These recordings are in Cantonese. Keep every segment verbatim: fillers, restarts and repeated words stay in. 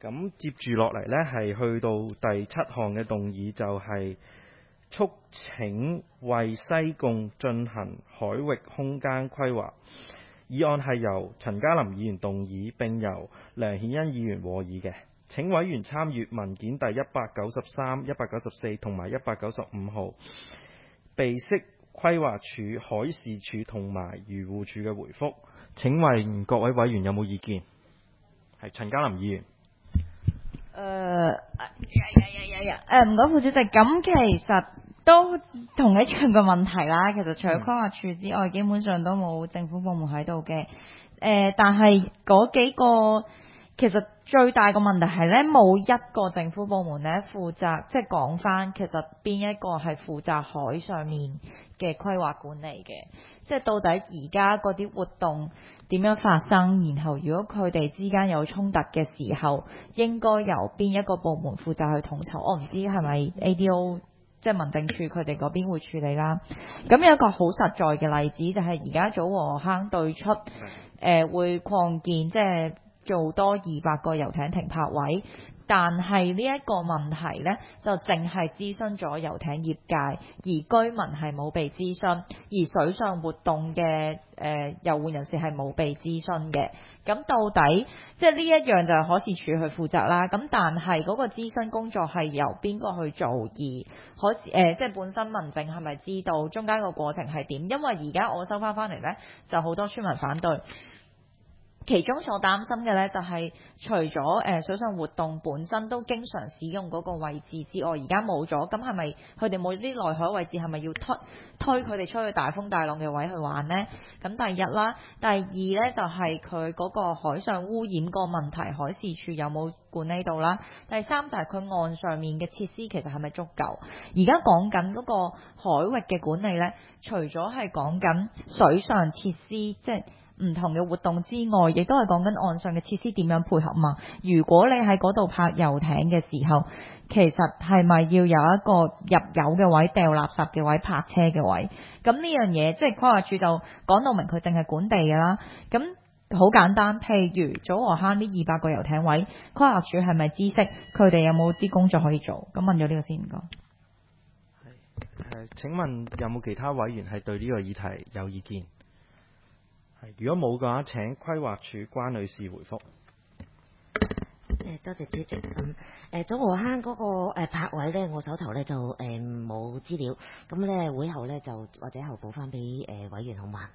咁接住落嚟呢，係去到第七項嘅動議，就係促請為西貢進行海域空間規劃。議案係由陳家林議員動議，並由梁顯恩議員和議嘅。請委員參閱文件第一百九十三、一百九十四同埋一百九十五號，備悉規劃署、海事處同埋漁護署嘅回覆。請問各位委員有冇意見？係陳家林議員。 誒、呃，誒唔該，副主席。咁其實都同一樣嘅問題啦。其實除咗規劃署之外，基本上都冇政府部門喺度嘅。誒、呃，但係嗰幾個其實最大個問題係咧，冇一個政府部門咧負責，即係講翻其實邊一個係負責海上面嘅規劃管理嘅。即係到底而家嗰啲活動點樣發生，然後如果佢哋之間有衝突嘅時候，應該由邊一個部門負責去統籌？我唔知係咪 A D O 即係民政處佢哋嗰邊會處理啦。咁有一個好實在嘅例子就係而家早禾坑對出誒、呃、會擴建，即係做多二百個遊艇停泊位。但係呢一個問題呢，就淨係諮詢咗遊艇業界，而居民係冇被諮詢，而水上活動嘅誒遊玩人士係冇被諮詢嘅。咁到底即係呢一樣就係海事處去負責啦。咁但係嗰個諮詢工作係由邊個去做？而海事誒即係本身民政係咪知道中間個過程係點？因為而家我收翻翻嚟呢，就好多村民反對。其中所擔心嘅呢，就係除咗誒水上活動本身都經常使用嗰個位置之外，而家冇咗，咁係咪佢哋冇啲內海位置，係咪要推推佢哋出去大風大浪嘅位去玩呢？咁第一啦，第二呢，就係佢嗰個海上污染個問題，海事處有冇管理到啦？第三就係佢岸上面嘅設施其實係咪足夠？而家講緊嗰個海域嘅管理呢，除咗係講緊水上設施，即係唔同嘅活動之外，亦都係講緊岸上嘅設施點樣配合嘛。如果你喺嗰度泊遊艇嘅時候，其實係咪要有一個入油嘅位、掉垃圾嘅位、泊車嘅位？咁呢樣嘢即係規劃署就講到明，佢淨係管地㗎啦。咁好簡單，譬如早禾坑呢二百個遊艇位，規劃署係咪知悉佢哋有冇啲工作可以做？咁問咗呢個先唔該。 係誒，請問有冇其他委員係對呢個議題有意見？如果冇嘅話，請規劃署關女士回覆。 誒，多謝主席。咁誒，早禾坑嗰個誒泊位咧，我手頭咧就誒冇資料，咁咧會後咧就或者後補翻俾誒委員好嘛？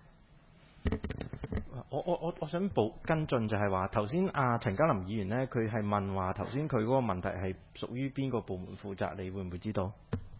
我我我我想補跟進就係話頭先阿陳家林議員呢，佢係問話頭先佢嗰個問題係屬於邊個部門負責？你會唔會知道？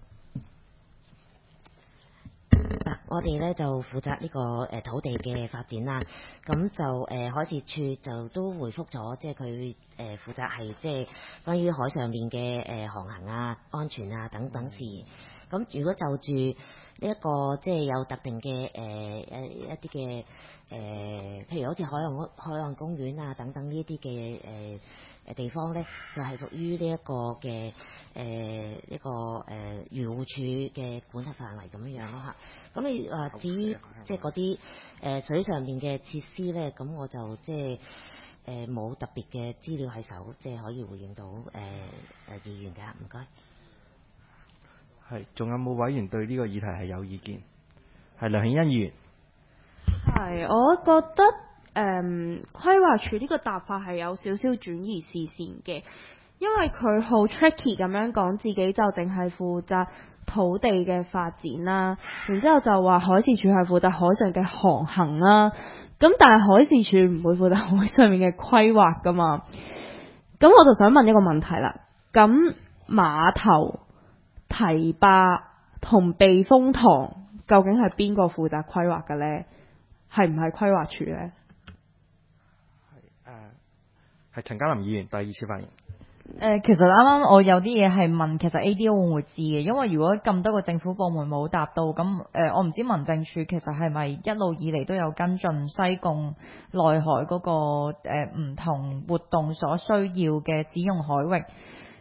嗱，我哋咧就負責呢個誒土地嘅發展啦，咁就誒海事處就都回覆咗，即係佢誒負責係即係關於海上面嘅誒航行啊、安全啊等等事。咁如果就住呢一個即係有特定嘅誒誒一啲嘅誒，譬如好似海岸海岸公園啊等等呢啲嘅誒誒地方咧，就係屬於呢一個嘅誒一個誒漁護署嘅管轄範圍咁樣樣咯嚇。咁你話至於即係嗰啲誒水上面嘅設施咧，咁我就即係誒冇特別嘅資料喺手，即係可以回應到誒誒議員㗎，唔該。 係，仲有冇委員對呢個議題係有意見？係梁顯恩議員。 係，我覺得誒、嗯、規劃署呢個答法係有少少轉移視線嘅，因為佢好 tricky 咁樣講自己就淨係負責土地嘅發展啦，然之後就話海事處係負責海上嘅航行啦，咁但係海事處唔會負責海上面嘅規劃噶嘛，咁我就想問一個問題啦，咁碼頭、堤壩同避風塘究竟係邊個負責規劃嘅呢？係唔係規劃署呢？ 係誒，係陳家林議員第二次發言。 誒、呃，其實啱啱我有啲嘢係問，其實 A D O 會唔會知嘅？因為如果咁多個政府部門冇答到，咁誒、呃，我唔知民政處其實係咪一路以嚟都有跟進西貢內海嗰、那個誒唔、呃、同活動所需要嘅使用海域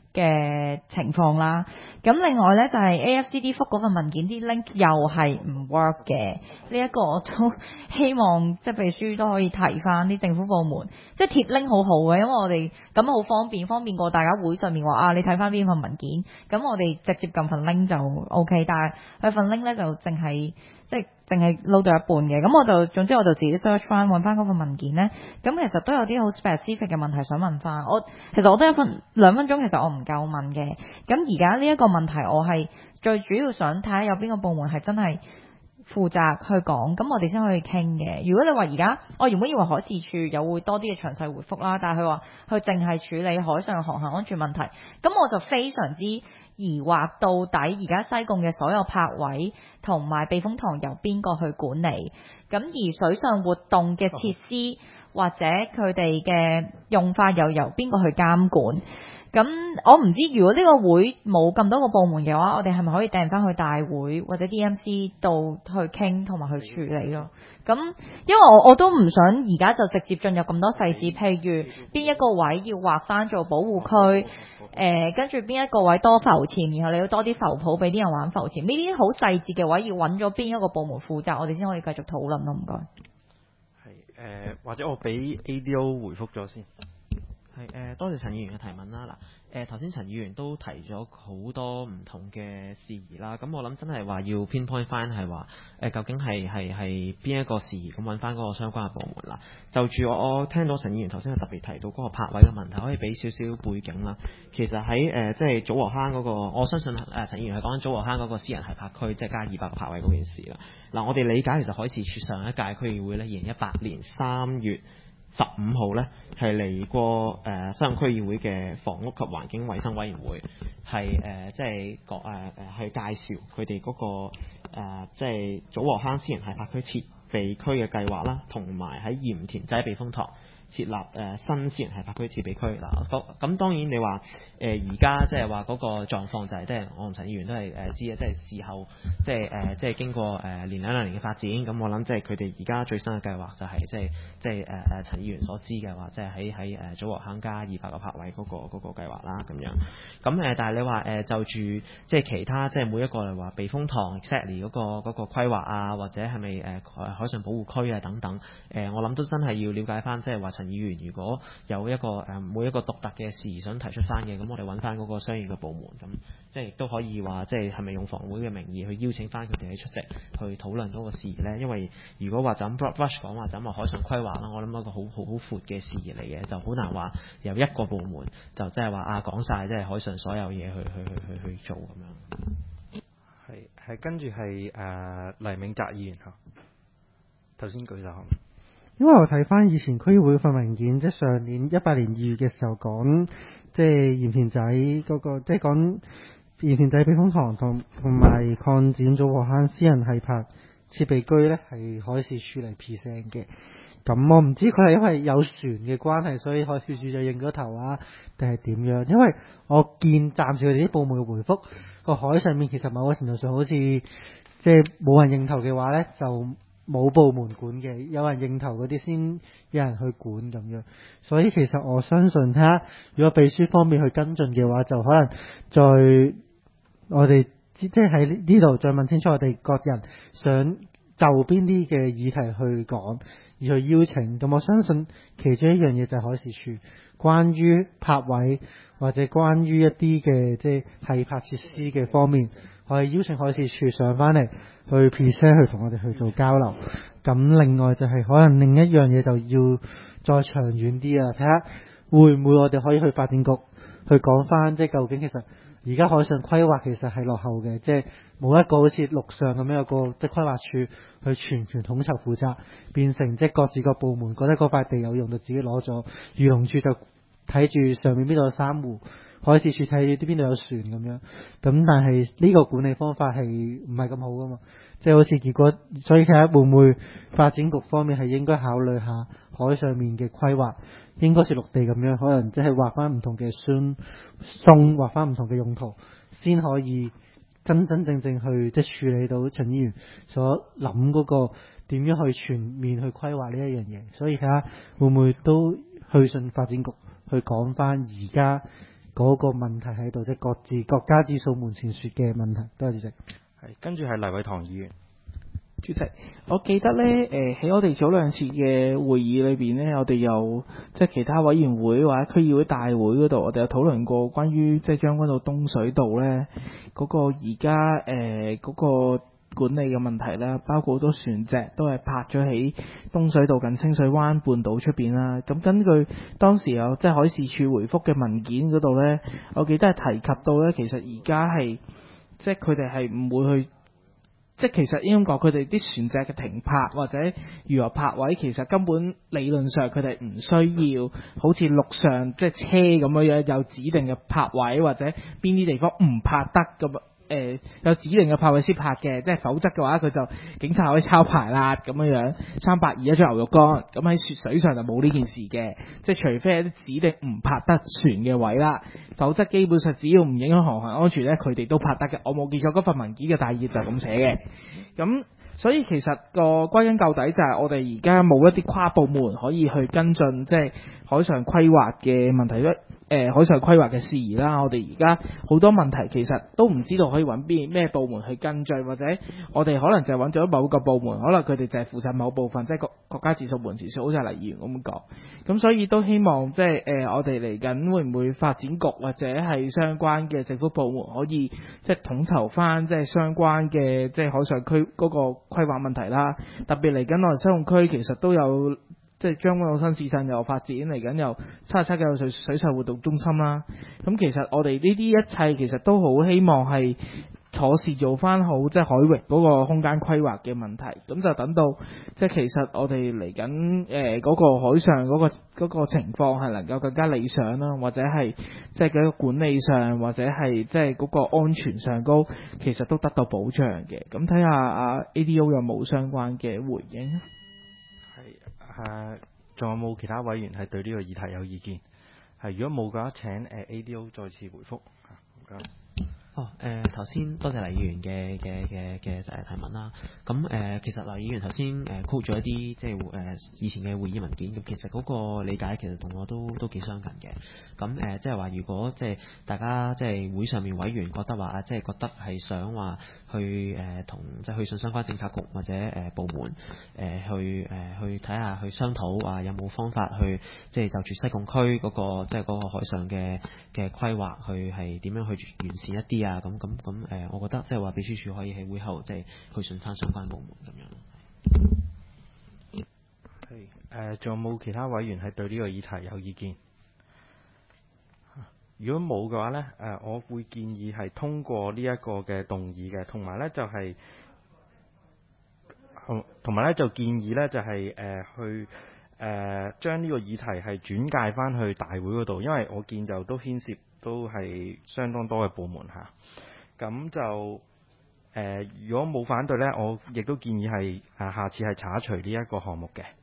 嘅情況啦。咁另外呢，就係、是、A F C D 覆嗰份文件啲 link 又係唔 work 嘅，呢、這、一個我都希望即係秘書都可以提翻啲政府部門，即係貼 link 好好嘅，因為我哋咁好方便，方便過大家會上面話啊，你睇翻邊份文件，咁我哋直接撳份 link 就 OK， 但係佢份 link 呢，就淨係即係淨係 load 到一半嘅，咁我就總之我就自己 search 翻揾翻嗰份文件呢。咁其實都有啲好 specific 嘅問題想問翻我，其實我都有分兩分鐘，其實我唔夠問嘅。咁而家呢一個問題，我係最主要想睇下有邊個部門係真係負責去講，咁我哋先可以傾嘅。如果你話而家，我原本以為海事處有會多啲嘅詳細回覆啦，但係佢話佢淨係處理海上航行安全問題，咁我就非常之疑惑，到底而家西貢嘅所有泊位同埋避風塘由邊個去管理？咁而水上活動嘅設施或者佢哋嘅用法又由邊個去監管？咁我唔知，如果呢個會冇咁多個部門嘅話，我哋係咪可以掟翻去大會或者 D M C 度去傾同埋去處理咯？咁因為我我都唔想而家就直接進入咁多細節，譬如邊一個位要劃翻做保護區，誒跟住邊一個位多浮潛，然後你要多啲浮泡俾啲人玩浮潛，呢啲好細節嘅位要揾咗邊一個部門負責，我哋先可以繼續討論咯。唔該。 係誒、呃，或者我俾 A D O 回覆咗先。 係誒、呃，多謝陳議員嘅提問啦。嗱，誒頭先陳議員都提咗好多唔同嘅事宜啦。咁我諗真係話要 pinpoint 翻係話誒，究竟係係係邊一個事宜，咁揾翻嗰個相關嘅部門啦。就住我我聽到陳議員頭先係特別提到嗰個泊位嘅問題，可以俾少少背景啦。其實喺誒、呃、即係祖和坑嗰、那個，我相信誒、呃、陳議員係講緊祖和坑嗰個私人繫泊區，即係加二百個泊位嗰件事啦。嗱、呃，我哋理解其實海事處上一屆區議會咧，二零一八年三月十五號呢係嚟過誒西貢區議會嘅房屋及環境衛生委員會，係誒、呃、即係個誒誒去介紹佢哋嗰個、呃、即係祖和坑私人繫泊區設備區嘅計劃啦，同埋喺鹽田仔避風塘設立誒、呃、新私人繫泊區設備區嗱。咁、呃、咁當然你話誒而家即係話嗰個狀況就係、是、即係我同陳議員都係誒、呃、知嘅，即係事後即係誒、呃、即係經過誒、呃、年兩兩年嘅發展，咁我諗即係佢哋而家最新嘅計劃就係、是、即係即係誒誒陳議員所知嘅話，即係喺喺誒祖和坑加二百個泊位嗰、那個嗰、那個計劃啦咁樣。咁誒、呃、但係你話誒、呃、就住即係其他即係每一個嚟話避風塘 exactly 嗰個嗰、那個規劃啊，或者係咪誒海上保護區啊等等誒、呃，我諗都真係要了解翻，即係話陳議員如果有一個誒、呃、每一個獨特嘅事宜想提出翻嘅，咁我哋揾翻嗰個相應嘅部門，咁即係亦都可以話，即係係咪用房會嘅名義去邀請翻佢哋去出席去討論嗰個事宜呢？因為如果話就咁 brush 講話就咁話海上規劃啦，我諗一個好好好闊嘅事宜嚟嘅，就好難話由一個部門就即係話啊講晒即係海上所有嘢去去去去去做咁樣。 係係跟住係誒黎明澤議員嚇，頭先舉手。 因為我睇翻以前區議會份文件，即係上年一八年二月嘅時候講，即係鹽田仔嗰、那個，即係講鹽田仔避風塘同同埋擴展祖和坑私人繫泊設備區呢係海事處嚟 present 嘅。咁我唔知佢係因為有船嘅關係，所以海事處就認咗頭啊，定係點樣？因為我見暫時佢哋啲部門嘅回覆，個海上面其實某個程度上好似即係冇人認頭嘅話呢，就冇部門管嘅，有人認頭嗰啲先有人去管咁樣。所以其實我相信睇下，如果秘書方面去跟進嘅話，就可能再我哋即係喺呢度再問清楚我哋各人想就邊啲嘅議題去講，而去邀請。咁我相信其中一樣嘢就係海事處關於泊位或者關於一啲嘅即係繫泊設施嘅方面，可以邀請海事處上翻嚟去 present 去同我哋去做交流。咁另外就係可能另一樣嘢就要再長遠啲啊，睇下會唔會我哋可以去發展局去講翻，即係究竟其實而家海上規劃其實係落後嘅，即係冇一個好似陸上咁樣有個即係規劃處去全權統籌負責，變成即係各自各部門覺得嗰塊地有用就自己攞咗，漁農處就睇住上面邊度有珊瑚，海事處睇住啲邊度有船咁樣。咁但係呢個管理方法係唔係咁好噶嘛？即係好似結果，所以睇下會唔會發展局方面係應該考慮下海上面嘅規劃，應該是陸地咁樣，可能即係畫翻唔同嘅松松，畫翻唔同嘅用途，先可以真真正正去即係處理到陳議員所諗嗰個點樣去全面去規劃呢一樣嘢。所以睇下會唔會都去信發展局去講翻而家嗰個問題喺度，即係各自各家自掃門前雪嘅問題。多謝主席。 係，跟住係黎偉堂議員。 主席，我記得呢，誒喺我哋早兩次嘅會議裏邊呢，我哋有即係其他委員會或者區議會大會嗰度，我哋有討論過關於即係將軍澳東水道呢嗰、嗰個而家誒嗰個管理嘅問題啦，包括好多船隻都係泊咗喺東水道近清水灣半島出邊啦。咁根據當時有即係海事處回覆嘅文件嗰度呢，我記得係提及到呢，其實而家係即係佢哋係唔會去。即係其實應該講，佢哋啲船隻嘅停泊或者漁獲泊位，其實根本理論上佢哋唔需要好似陸上即係車咁樣樣有指定嘅泊位，或者邊啲地方唔泊得咁。誒、呃、有指定嘅泊位先泊嘅，即係否則嘅話佢就警察可以抄牌啦咁樣樣。三百二一張牛肉乾，咁喺水上就冇呢件事嘅，即係除非係啲指定唔泊得船嘅位啦，否則基本上只要唔影響航行安全咧，佢哋都泊得嘅。我冇記錯嗰份文件嘅大意就咁寫嘅。咁所以其實個歸根究底就係我哋而家冇一啲跨部門可以去跟進，即係海上規劃嘅問題。誒、呃、海上規劃嘅事宜啦，我哋而家好多問題其實都唔知道可以揾邊咩部門去跟進，或者我哋可能就係揾咗某個部門，可能佢哋就係負責某部分，即係國國家自掃門前雪，好似黎議員咁講。咁所以都希望即係誒、呃、我哋嚟緊會唔會發展局或者係相關嘅政府部門可以即係統籌翻即係相關嘅即係海上區嗰個規劃問題啦。特別嚟緊我哋西貢區其實都有。即係將軍澳新市鎮又發展嚟緊，又七十七嘅水水上活動中心啦。咁其實我哋呢啲一切其實都好希望係妥善做翻好，即係海域嗰個空間規劃嘅問題。咁就等到即係其實我哋嚟緊誒嗰個海上嗰、嗰個嗰個情況係能夠更加理想啦，或者係即係嗰個管理上，或者係即係嗰個安全上高，其實都得到保障嘅。咁睇下啊 A D O 有冇相關嘅回應？ 誒，仲、uh, 有冇其他委員係對呢個議題有意見？係如果冇嘅話，請誒、uh, A D O 再次回覆。唔該。 哦，誒頭先多謝黎議員嘅嘅嘅嘅誒提問啦。咁誒、呃、其實黎議員頭先誒 quote 咗一啲即係誒、呃、以前嘅會議文件，咁其實嗰個理解其實同我都都幾相近嘅。咁誒、呃、即係話如果即係大家即係會上面委員覺得話啊，即係覺得係想話去誒同、呃、即係去信相關政策局或者誒、呃、部門誒、呃、去誒、呃、去睇下去商討話有冇方法去即係就住西貢區嗰個即係嗰個海上嘅嘅規劃去係點樣去完善一啲啊？咁咁咁誒，我覺得即係話秘書處可以喺會後即係去信翻相關部門咁樣。 係誒，仲有冇其他委員係對呢個議題有意見？如果冇嘅話呢，誒、呃，我會建議係通過呢一個嘅動議嘅，同埋呢就係、是，同埋呢就建議呢就係、是、誒、呃、去誒將呢個議題係轉介翻去大會嗰度，因為我見就都牽涉都係相當多嘅部門嚇。咁就誒、呃，如果冇反對呢，我亦都建議係誒下次係查除呢一個項目嘅。